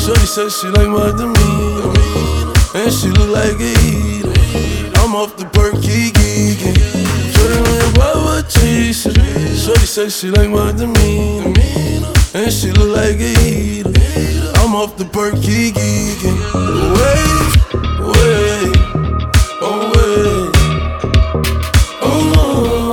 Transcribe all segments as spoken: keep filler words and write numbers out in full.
Shorty said she like my demeanor, and she look like a eater. I'm off the perky geeking. Shorty know your Baba cheese. Shorty said she like my demeanor, and she look like a eater. I'm off the perky geeking. Wait, wait, oh wait, oh,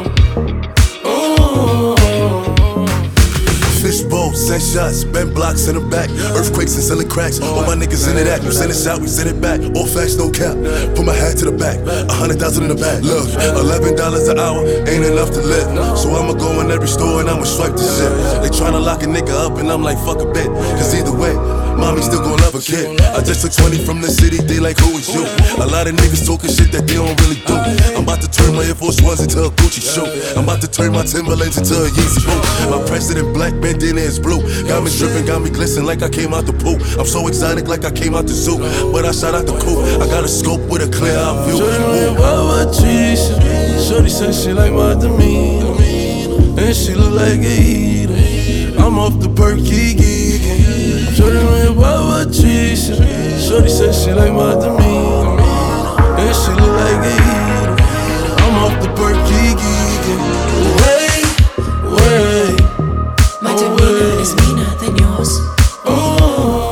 oh, oh. Fishbowl, send shots, bend blocks in the back. Earthquakes and selling cracks. All my niggas into that. You send it out, we send it back. All facts, no cap. Put my hat to the back. A hundred thousand in the back. Look, eleven dollars an hour ain't enough to live. So I'ma go in every store and I'ma swipe the shit. They tryna lock a nigga up and I'm like, fuck a bit. Cause either way, mommy still gon' love a kid. I just took twenty from the city, they like, who is you? A lot of niggas talking shit that they don't really do. I'm about to turn my Air Force Ones into a Gucci shoe. I'm about to turn my Timberlands into a Yeezy boot. My president black, bandana is blue. Got me dripping, got me glistening like I came out the pool. I'm so exotic like I came out the zoo. But I shot out the coupe, I got a scope with a clear eye view. Shorty know your Baba cheese. Shorty said she like my demeanor, and she look like a eater. I'm off the perky geeking. Shorty know your Baba cheese. Shorty said she like my demeanor, and she look like a eater. I'm off the perky geeking. Wait, wait, my demeanor is meaner than yours. oh,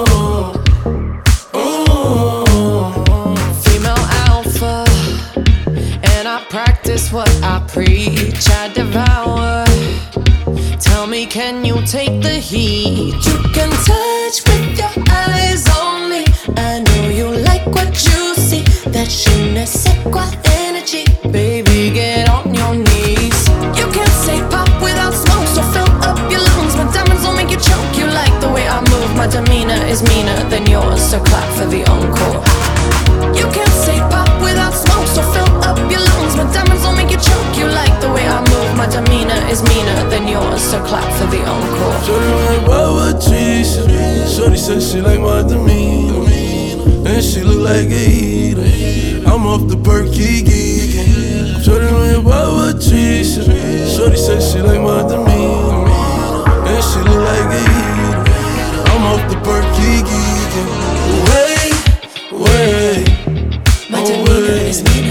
oh, oh. Female alpha, and I practice what I preach. I devour. Tell me, can you take the heat? You can touch with your eyes only. I know you like what you see. That je ne sais quoi energy. Baby, get on your knees. You can't say pop without smoke, so fill up your lungs. My diamonds will make you choke. You like the way I move. My demeanor is meaner than yours, so clap for the encore. You can't say pop without smoke, so fill up your lungs. My diamonds will make you choke. You like the way I move. My demeanor is meaner than yours, so clap for the encore. Shorty know your Baba cheese. Shorty said she like my demeanor, and she look like a eater. I'm off the perky geeking. Shorty know your Baba cheese. Shorty said she like my demeanor, and she look like a eater. I'm off the perky geeking. Wait, wait, My oh demeanor wait. is meaner